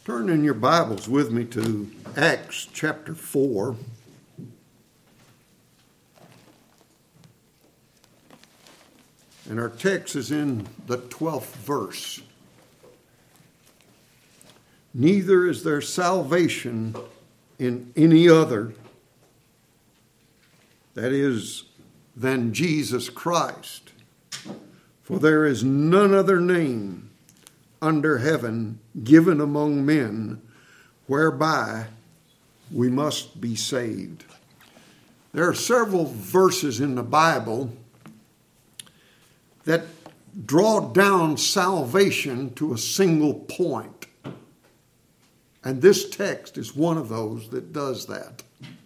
Turn in your Bibles with me to Acts chapter 4. And our text is in the 12th verse. Neither is there salvation in any other, that is, than Jesus Christ. For there is none other name under heaven given among men whereby we must be saved. There are several verses in the Bible that draw down salvation to a single point. And this text is one of those that does that.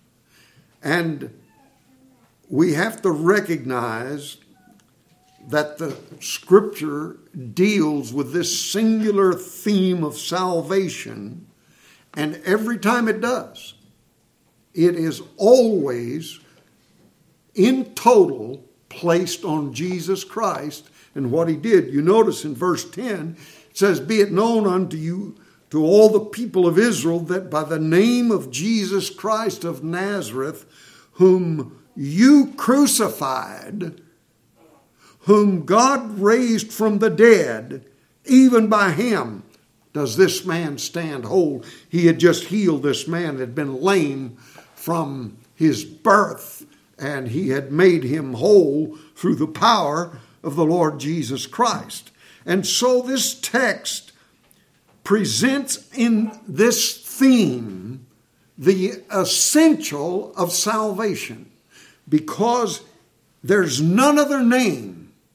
And we have to recognize that the Scripture deals with this singular theme of salvation, and every time it does, it is always in total placed on Jesus Christ and what he did. You notice in verse 10, it says, "Be it known unto you, to all the people of Israel, that by the name of Jesus Christ of Nazareth, whom you crucified, whom God raised from the dead, even by him does this man stand whole." He had just healed this man that had been lame from his birth, and he had made him whole through the power of the Lord Jesus Christ. And so this text presents in this theme the essential of salvation, because there's none other name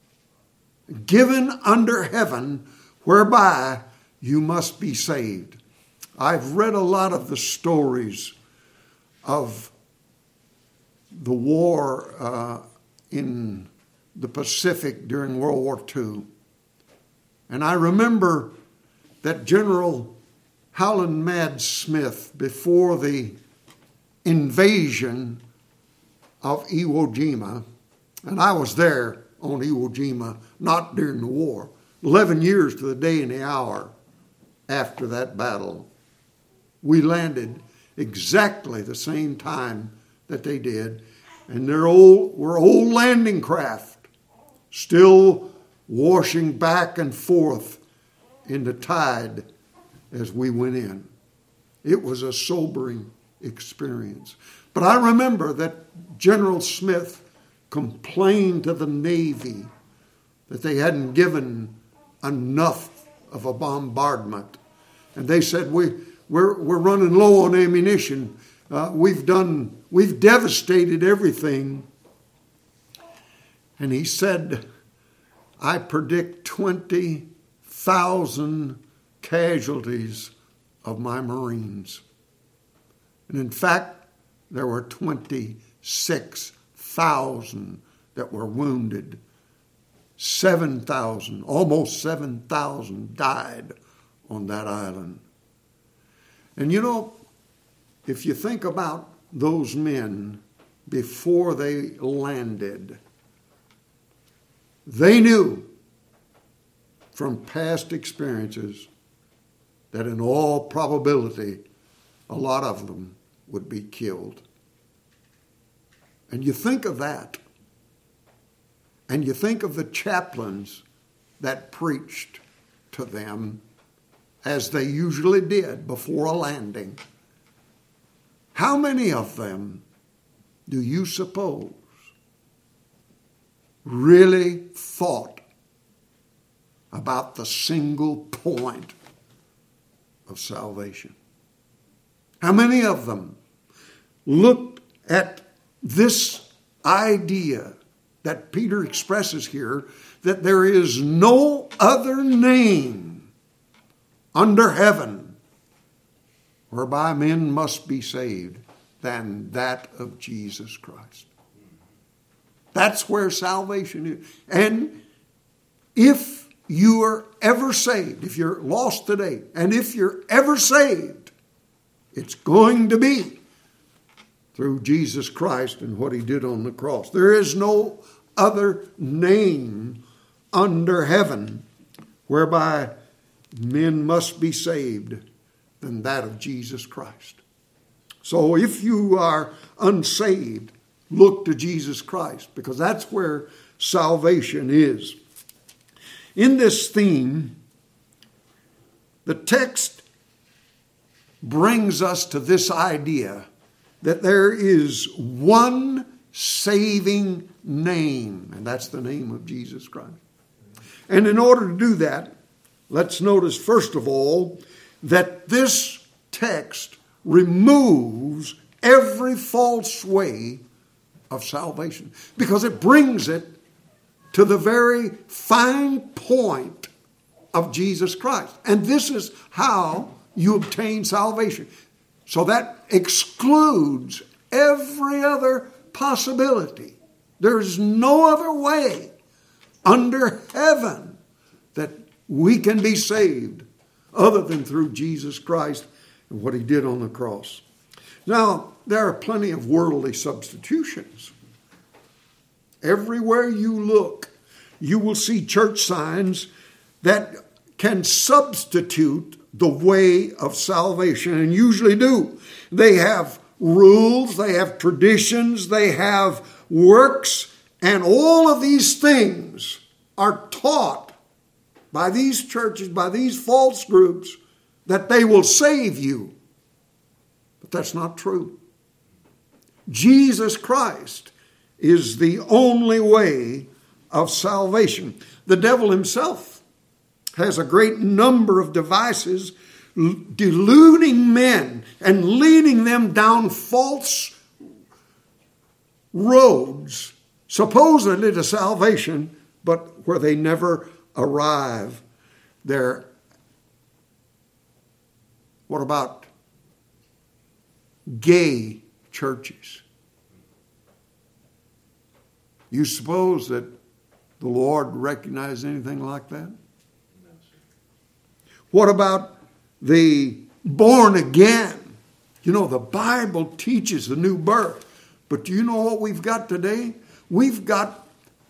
given under heaven whereby you must be saved. I've read a lot of the stories of the war in the Pacific during World War II. And I remember that General Howland Mad Smith, before the invasion of Iwo Jima, and I was there on Iwo Jima, not during the war, 11 years to the day and the hour after that battle. We landed exactly the same time that they did, and were old landing craft, still washing back and forth in the tide as we went in. It was a sobering experience. But I remember that General Smith complained to the Navy that they hadn't given enough of a bombardment. And they said, we're running low on ammunition. We've devastated everything. And he said, "I predict 20,000 casualties of my Marines." And in fact, there were 26,000 that were wounded. 7,000, almost 7,000 died on that island. And you know, if you think about those men before they landed, they knew from past experiences that in all probability, a lot of them would be killed. And you think of that, and you think of the chaplains that preached to them, as they usually did before a landing. How many of them do you suppose really thought about the single point of salvation? How many of them looked at this idea that Peter expresses here, that there is no other name under heaven whereby men must be saved than that of Jesus Christ? That's where salvation is. And if you are ever saved, if you're lost today, and if you're ever saved, it's going to be through Jesus Christ and what he did on the cross. There is no other name under heaven whereby men must be saved than that of Jesus Christ. So if you are unsaved, look to Jesus Christ, because that's where salvation is. In this theme, the text brings us to this idea that there is one saving name, and that's the name of Jesus Christ. And in order to do that, let's notice first of all that this text removes every false way of salvation, because it brings it to the very fine point of Jesus Christ. And this is how you obtain salvation. So that excludes every other possibility. There's no other way under heaven that we can be saved other than through Jesus Christ and what he did on the cross. Now, there are plenty of worldly substitutions. Everywhere you look, you will see church signs that can substitute the way of salvation, and usually do. They have rules, they have traditions, they have works, and all of these things are taught by these churches, by these false groups, that they will save you. But that's not true. Jesus Christ is the only way of salvation. The devil himself has a great number of devices deluding men and leading them down false roads, supposedly to salvation, but where they never arrive there. What about gay churches? You suppose that the Lord recognized anything like that? What about the born again? You know, the Bible teaches the new birth. But do you know what we've got today? We've got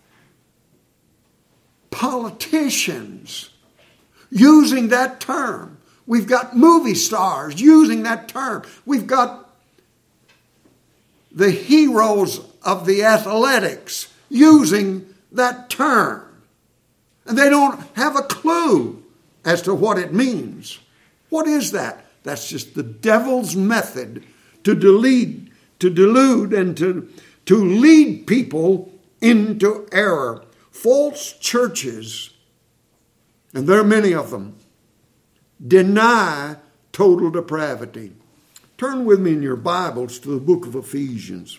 politicians using that term. We've got movie stars using that term. We've got the heroes of the athletics using that term. And they don't have a clue as to what it means. What is that? That's just the devil's method to delude and to lead people into error. False churches, and there are many of them, deny total depravity. Turn with me in your Bibles to the book of Ephesians,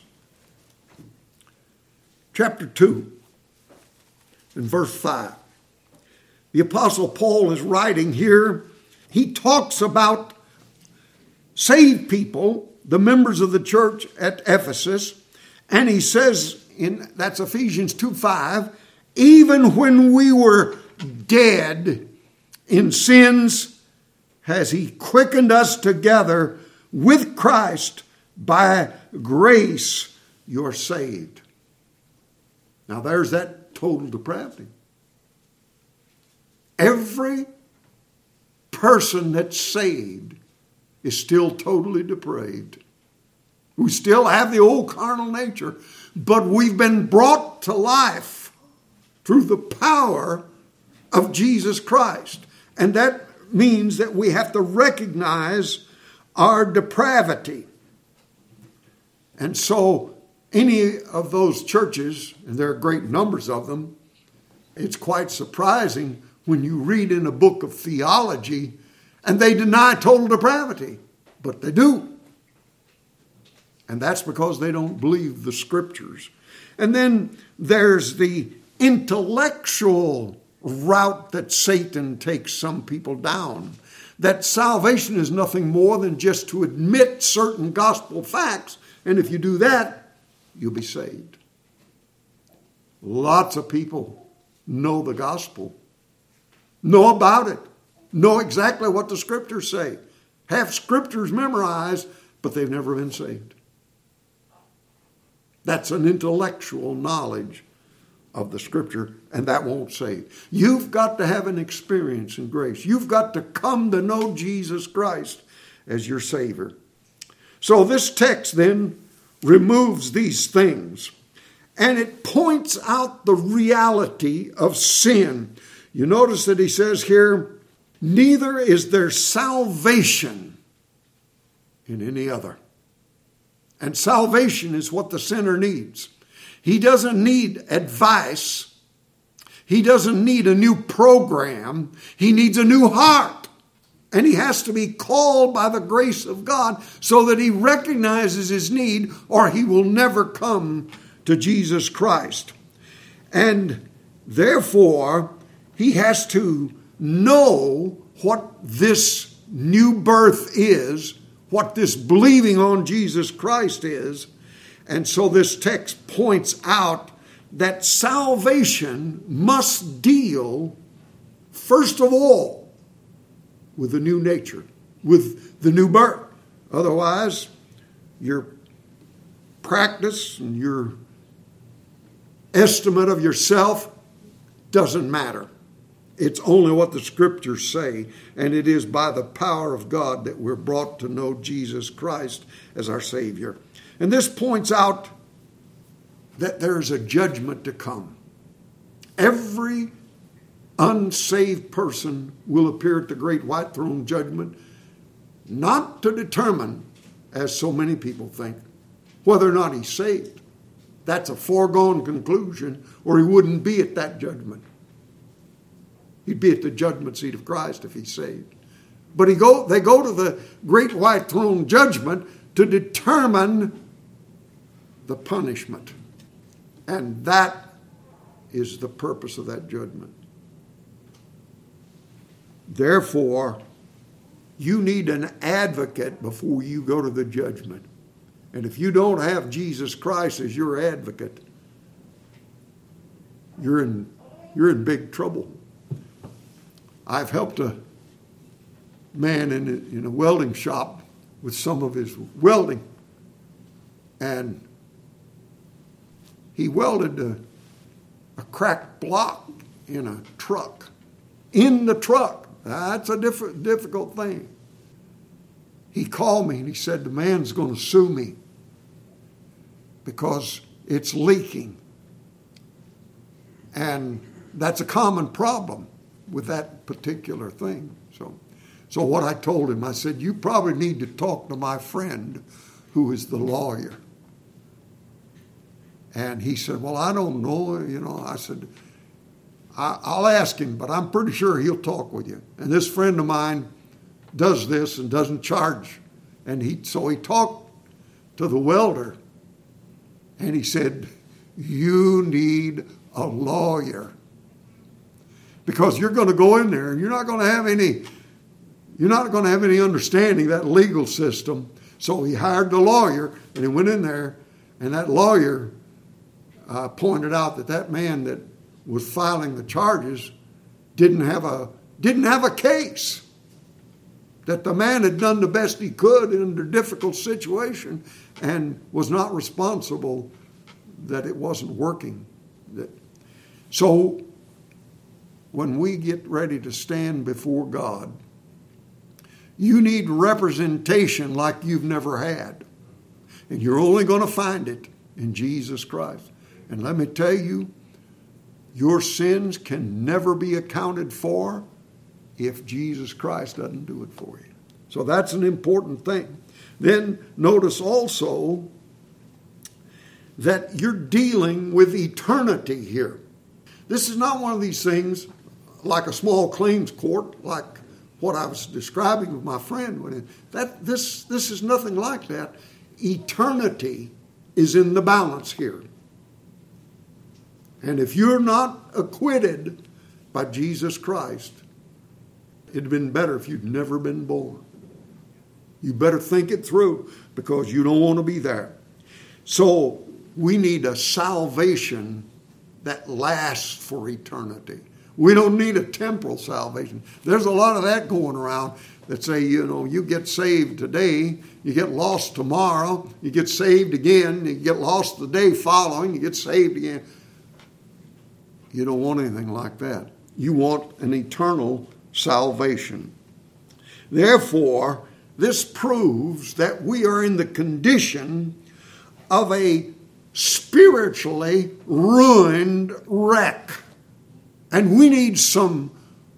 chapter 2, and verse 5. The Apostle Paul is writing here. He talks about saved people, the members of the church at Ephesus, and he says, that's Ephesians 2:5, even when we were dead in sins, has he quickened us together with Christ. By grace you're saved. Now there's that total depravity. Every person that's saved is still totally depraved. We still have the old carnal nature, but we've been brought to life through the power of Jesus Christ. And that means that we have to recognize our depravity. And so any of those churches, and there are great numbers of them, it's quite surprising when you read in a book of theology and they deny total depravity. But they do. And that's because they don't believe the scriptures. And then there's the intellectual route that Satan takes some people down. That salvation is nothing more than just to admit certain gospel facts. And if you do that, you'll be saved. Lots of people know the gospel, know about it, know exactly what the scriptures say, have scriptures memorized, but they've never been saved. That's an intellectual knowledge of the scripture, and that won't save. You've got to have an experience in grace. You've got to come to know Jesus Christ. as your Savior. So this text then removes these things, and it points out the reality of sin. You notice that he says here, neither is there salvation in any other. And salvation is what the sinner needs. He doesn't need advice. He doesn't need a new program. He needs a new heart. And he has to be called by the grace of God so that he recognizes his need, or he will never come to Jesus Christ. And therefore, he has to know what this new birth is, what this believing on Jesus Christ is. And so this text points out that salvation must deal, first of all, with the new nature, with the new birth. Otherwise, your practice and your estimate of yourself doesn't matter. It's only what the Scriptures say, and it is by the power of God that we're brought to know Jesus Christ as our Savior. And this points out that there's a judgment to come. Every unsaved person will appear at the great white throne judgment, not to determine, as so many people think, whether or not he's saved. That's a foregone conclusion, or he wouldn't be at that judgment. He'd be at the judgment seat of Christ if he's saved. But they go to the great white throne judgment to determine the punishment. And that is the purpose of that judgment. Therefore, you need an advocate before you go to the judgment. And if you don't have Jesus Christ as your advocate, you're in big trouble. I've helped a man in a welding shop with some of his welding, and he welded a cracked block in a truck. In the truck. That's a difficult thing. He called me and he said, the man's going to sue me because it's leaking. And that's a common problem with that particular thing. So what I told him, I said, you probably need to talk to my friend who is the lawyer. And he said, well, I don't know. I said, I'll ask him, but I'm pretty sure he'll talk with you. And this friend of mine does this and doesn't charge. And so he talked to the welder, and he said, you need a lawyer. Because you're going to go in there and you're not going to have any understanding of that legal system. So he hired the lawyer, and he went in there, and that lawyer pointed out that man that was filing the charges didn't have a case. That the man had done the best he could in a difficult situation and was not responsible that it wasn't working. So when we get ready to stand before God, you need representation like you've never had. And you're only going to find it in Jesus Christ. And let me tell you, your sins can never be accounted for if Jesus Christ doesn't do it for you. So that's an important thing. Then notice also that you're dealing with eternity here. This is not one of these things like a small claims court, like what I was describing with my friend. This is nothing like that. Eternity is in the balance here. And if you're not acquitted by Jesus Christ, it'd have been better if you'd never been born. You better think it through, because you don't want to be there. So we need a salvation that lasts for eternity. We don't need a temporal salvation. There's a lot of that going around that say, you get saved today, you get lost tomorrow, you get saved again, you get lost the day following, you get saved again. You don't want anything like that. You want an eternal salvation. Therefore, this proves that we are in the condition of a spiritually ruined wreck. And we need some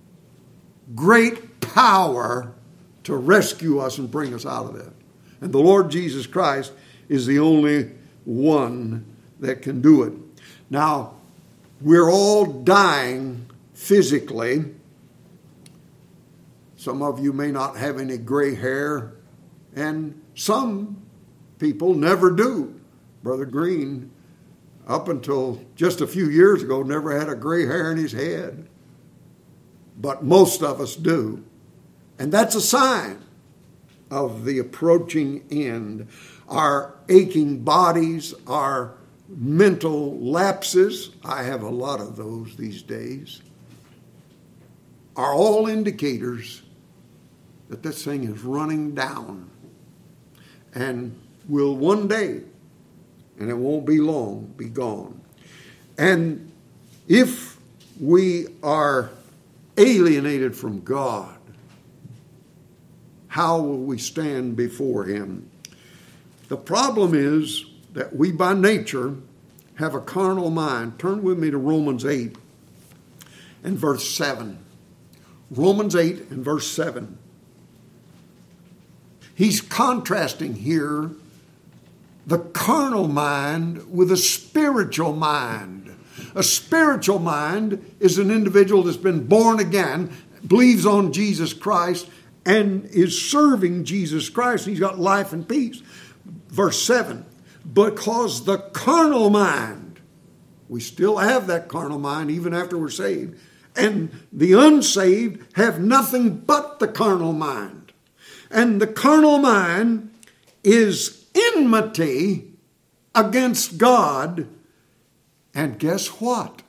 great power to rescue us and bring us out of it. And the Lord Jesus Christ is the only one that can do it. Now, we're all dying physically. Some of you may not have any gray hair, and some people never do. Brother Green, up until just a few years ago, never had a gray hair in his head. But most of us do. And that's a sign of the approaching end. Our aching bodies, our mental lapses, I have a lot of those these days, are all indicators that this thing is running down and will one day, and it won't be long, be gone. And if we are alienated from God, how will we stand before Him? The problem is that we by nature have a carnal mind. Turn with me to Romans 8 and verse 7. Romans 8 and verse 7. He's contrasting here the carnal mind with a spiritual mind. A spiritual mind is an individual that's been born again, believes on Jesus Christ, and is serving Jesus Christ. He's got life and peace. Verse 7, because the carnal mind, we still have that carnal mind even after we're saved, and the unsaved have nothing but the carnal mind. And the carnal mind is enmity against God. And guess what?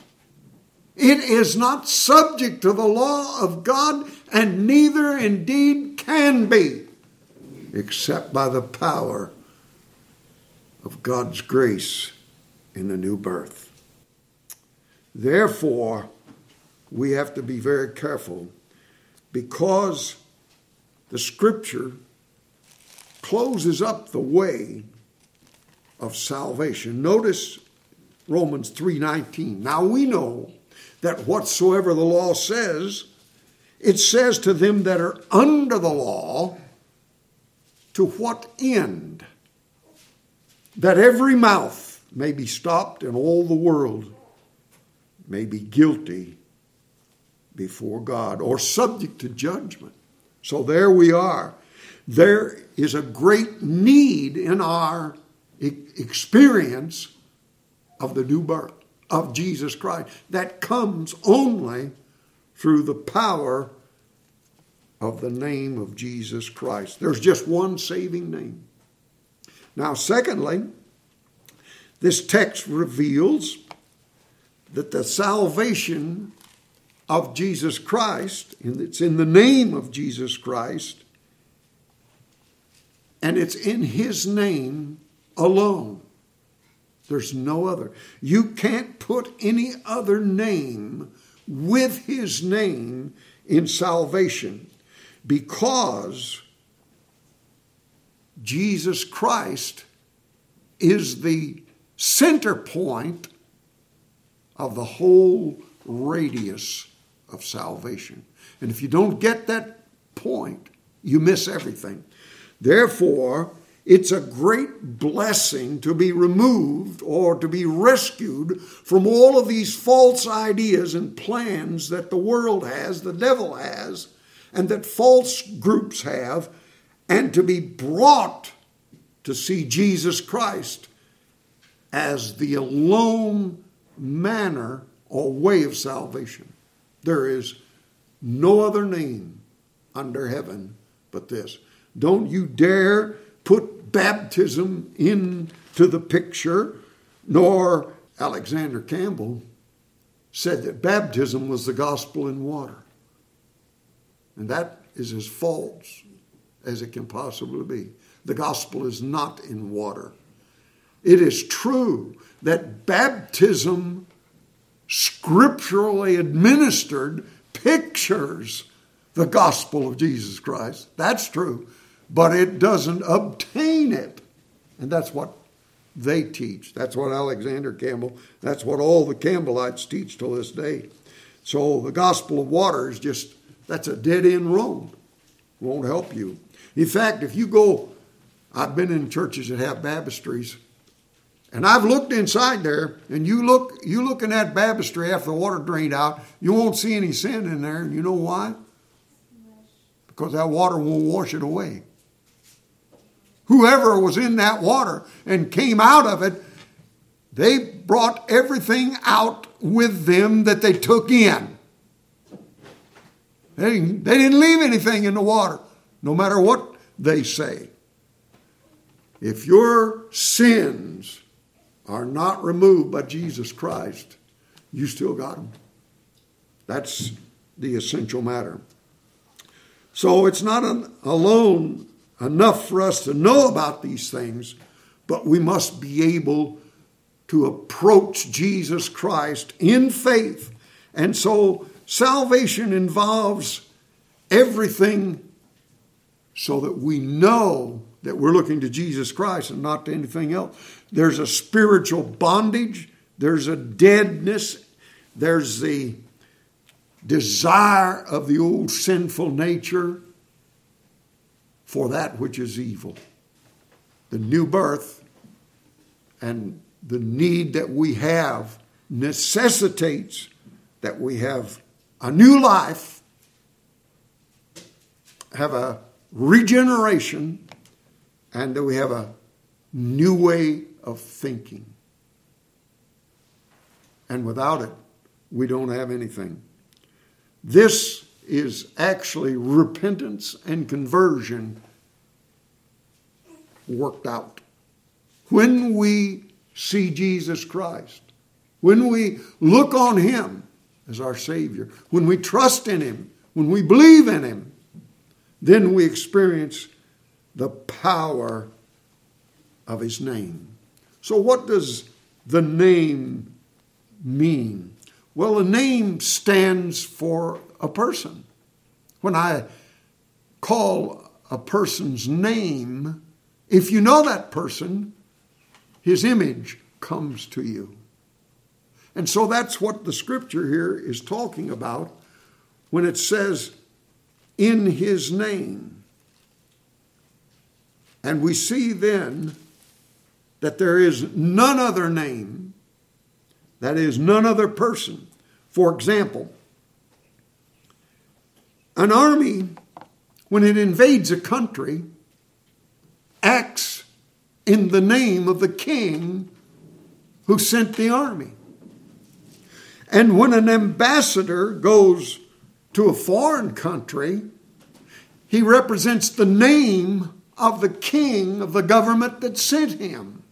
It is not subject to the law of God, and neither indeed can be, except by the power of God's grace in the new birth. Therefore, we have to be very careful, because the Scripture closes up the way of salvation. Notice Romans 3:19. Now we know that whatsoever the law says, it says to them that are under the law, to what end? That every mouth may be stopped and all the world may be guilty before God, or subject to judgment. So there we are. There is a great need in our experience of the new birth of Jesus Christ that comes only through the power of the name of Jesus Christ. There's just one saving name. Now, secondly, this text reveals that the salvation of Jesus Christ, and it's in the name of Jesus Christ, and it's in His name alone. There's no other. You can't put any other name with His name in salvation, because Jesus Christ is the center point of the whole radius of salvation. And if you don't get that point, you miss everything. Therefore, it's a great blessing to be removed or to be rescued from all of these false ideas and plans that the world has, the devil has, and that false groups have, and to be brought to see Jesus Christ as the alone manner or way of salvation. There is no other name under heaven but this. Don't you dare put baptism into the picture, nor Alexander Campbell said that baptism was the gospel in water. And that is as false as it can possibly be. The gospel is not in water. It is true that baptism, scripturally administered, pictures the gospel of Jesus Christ. That's true. but it doesn't obtain it. And that's what they teach. That's what Alexander Campbell, that's what all the Campbellites teach till this day. So the gospel of water is just, that's a dead-end road. Won't help you. In fact, if you go, I've been in churches that have baptistries, and I've looked inside there, and you look in that baptistry after the water drained out, you won't see any sin in there. And you know why? Because that water won't wash it away. Whoever was in that water and came out of it, they brought everything out with them that they took in. They didn't leave anything in the water, no matter what they say. If your sins are not removed by Jesus Christ, you still got them. That's the essential matter. So it's not alone enough for us to know about these things, but we must be able to approach Jesus Christ in faith. And so salvation involves everything so that we know that we're looking to Jesus Christ and not to anything else. There's a spiritual bondage. There's a deadness. There's the desire of the old sinful nature for that which is evil. The new birth and the need that we have necessitates that we have a new life, have a regeneration, and that we have a new way of thinking. And without it, we don't have anything. This is actually repentance and conversion worked out. When we see Jesus Christ, when we look on Him as our Savior, when we trust in Him, when we believe in Him, then we experience the power of His name. So what does the name mean? Well, a name stands for a person. When I call a person's name, if you know that person, his image comes to you. And so that's what the scripture here is talking about when it says, in His name. And we see then that there is none other name, that is, none other person. For example, an army, when it invades a country, acts in the name of the king who sent the army. And when an ambassador goes to a foreign country, he represents the name of the king of the government that sent him.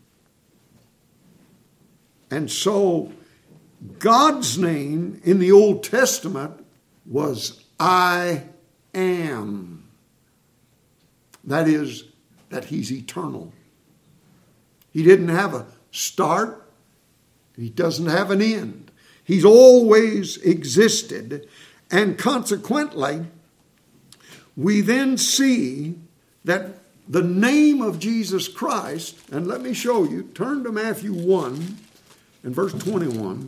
And so God's name in the Old Testament was I am. That is, that He's eternal. He didn't have a start. He doesn't have an end. He's always existed. And consequently, we then see that the name of Jesus Christ, and let me show you, turn to Matthew 1 and verse 21.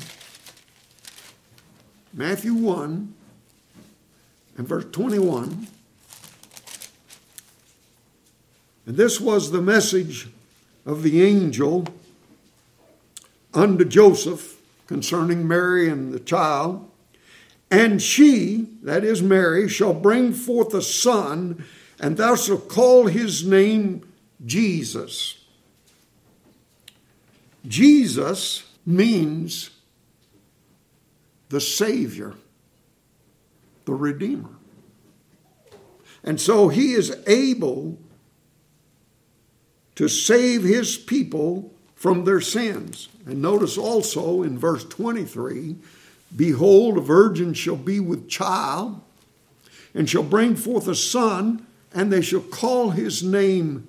Matthew 1 and verse 21. And this was the message of the angel unto Joseph concerning Mary and the child. And she, that is Mary, shall bring forth a son, and thou shalt call his name Jesus. Jesus means the Savior, the Redeemer. And so He is able to save His people from their sins. And notice also in verse 23, behold, a virgin shall be with child, and shall bring forth a son, and they shall call his name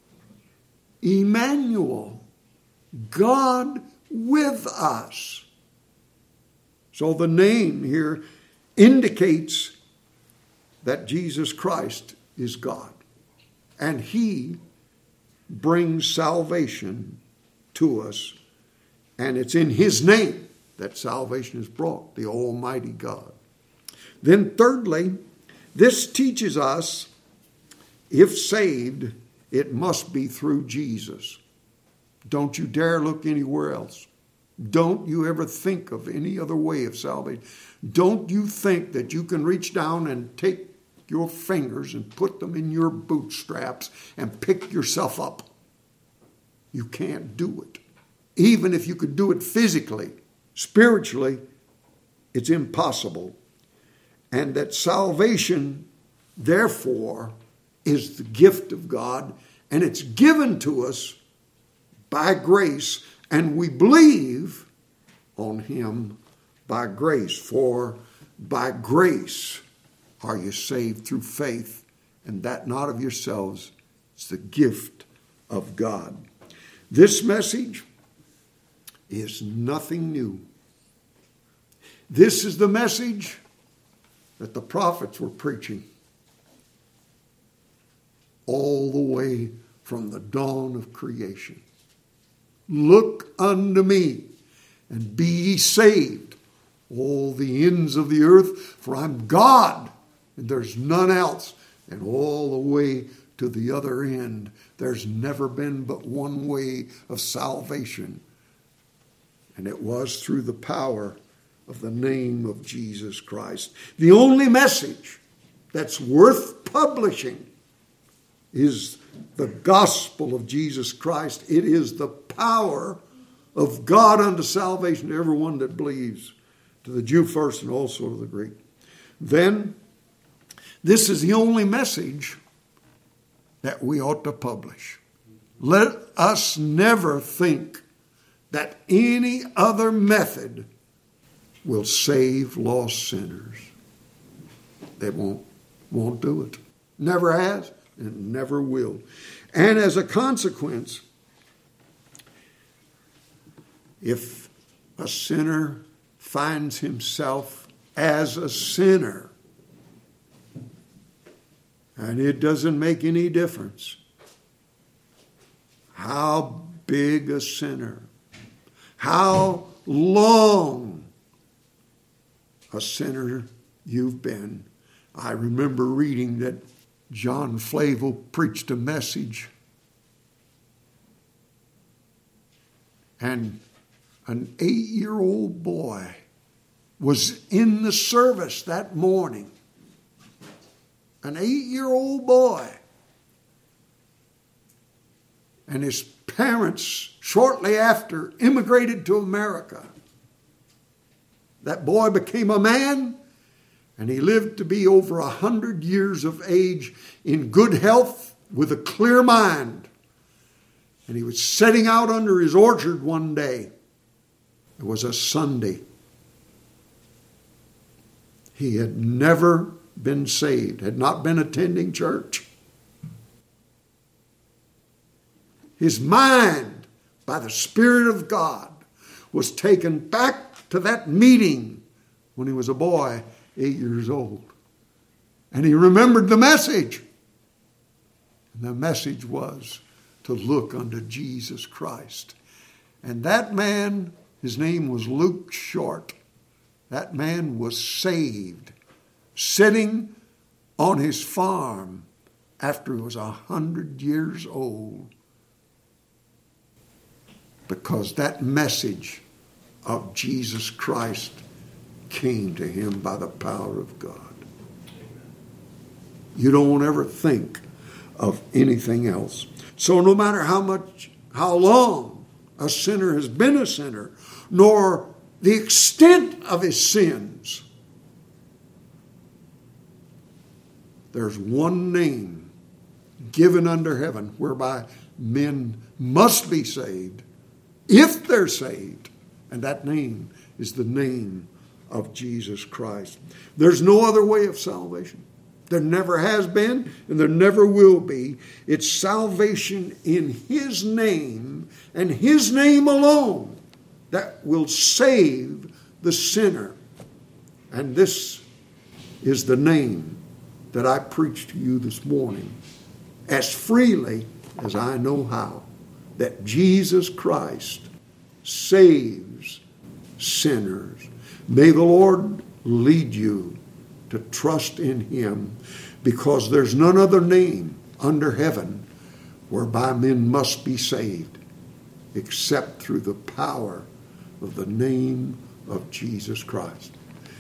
Emmanuel, God with us. So the name here indicates that Jesus Christ is God. and He brings salvation to us. And it's in His name that salvation is brought, the Almighty God. Then thirdly, this teaches us, if saved, it must be through Jesus. Don't you dare look anywhere else. Don't you ever think of any other way of salvation. Don't you think that you can reach down and take your fingers and put them in your bootstraps and pick yourself up. You can't do it. Even if you could do it physically, spiritually, it's impossible. And that salvation, therefore, is the gift of God, and it's given to us by grace, and we believe on Him by grace. For by grace are you saved through faith, and that not of yourselves. It's the gift of God. This message is nothing new. This is the message that the prophets were preaching all the way from the dawn of creation. Look unto me, and be ye saved, all the ends of the earth, for I'm God, and there's none else. And all the way to the other end, there's never been but one way of salvation, and it was through the power of the name of Jesus Christ. The only message that's worth publishing is the gospel of Jesus Christ. It is the power of God unto salvation to everyone that believes, to the Jew first and also to the Greek. Then, this is the only message that we ought to publish. Let us never think that any other method will save lost sinners. They won't do it. Never has and never will. And as a consequence, if a sinner finds himself as a sinner, and it doesn't make any difference how big a sinner, how long a sinner you've been. I remember reading that John Flavel preached a message, and an 8-year-old boy was in the service that morning. An 8-year-old boy. And his parents, shortly after, immigrated to America. That boy became a man, and he lived to be over 100 years of age in good health with a clear mind. And he was setting out under his orchard one day. It was a Sunday. He had never been saved, had not been attending church. His mind, by the Spirit of God, was taken back to that meeting when he was a boy, 8 years old. And he remembered the message. And the message was to look unto Jesus Christ. And that man, his name was Luke Short. That man was saved, sitting on his farm after he was 100 years old, because that message of Jesus Christ came to him by the power of God. You don't ever think of anything else. So no matter how long a sinner has been a sinner, nor the extent of his sins, there's one name given under heaven whereby men must be saved, if they're saved, and that name is the name of Jesus Christ. There's no other way of salvation. There never has been, and there never will be. It's salvation in His name, and His name alone, that will save the sinner. And this is the name that I preached to you this morning. as freely as I know how, that Jesus Christ saves sinners. May the Lord lead you to trust in Him, because there's none other name under heaven whereby men must be saved except through the power of the name of Jesus Christ.